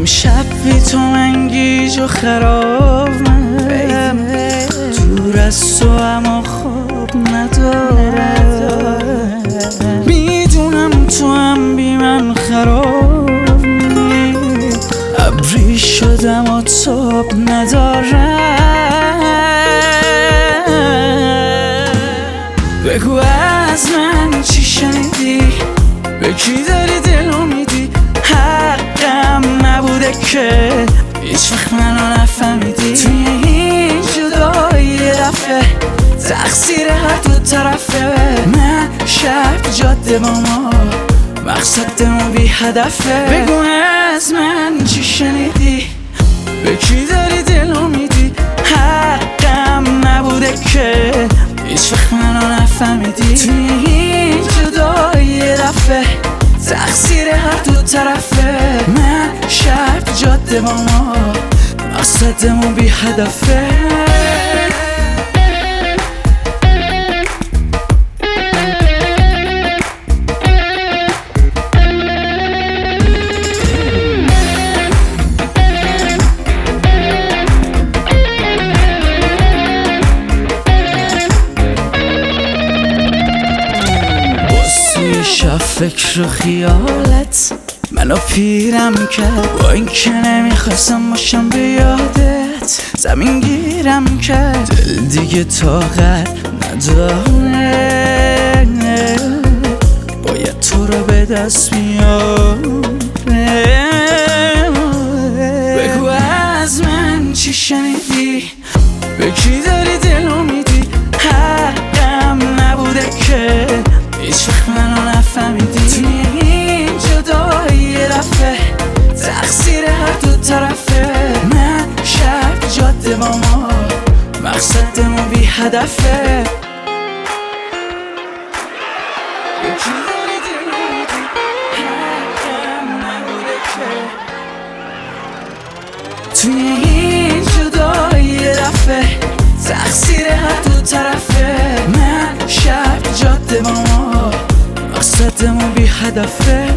امشب بی تو من گیج و خرابم، دور از تو اما خواب ندارم. میدونم تو هم بی من خرابی، ابری شدم و تاب ندارم. بگو از من چی شنیدی، به کی داری دلو میدی؟ حقم نبوده که هیچ وقت منو نفهمیدی. توی این جدایی یه دفعه تقصیر هر دو طرفه. من شب جاده با ما مقصدمون بی هدفه. بگو از من چی شنیدی، به کی داری دلو میدی؟ حقم نبوده که هیچ وقت منو نفهمیدی. توی این جدایی یه دفعه تقصیر هر دو طرفه. من شب جاده با ما مقصدمون بی هدفه. شب فکر و خیالت منو پیرم کرد، با این که نمیخواستم باشم به یادت. زمین گیرم کرد، دل دیگه طاقت نداره، باید تو رو به دست بیارم. بگو از من چی شنیدی، به کی داری دلو میدی؟ حقم نبوده که هیچ وقت منو نفهمیدی. توی این جدایی یه دفعه تقصیر هر دو طرفه. من شب جاده با ما مقصدمون بی هدفه. یکی داری دلو میدی، حقم نبوده که. توی این جدایی یه دفعه تقصیر هر دو طرفه. من شب جاده با ما مقصدمون بی هدفه.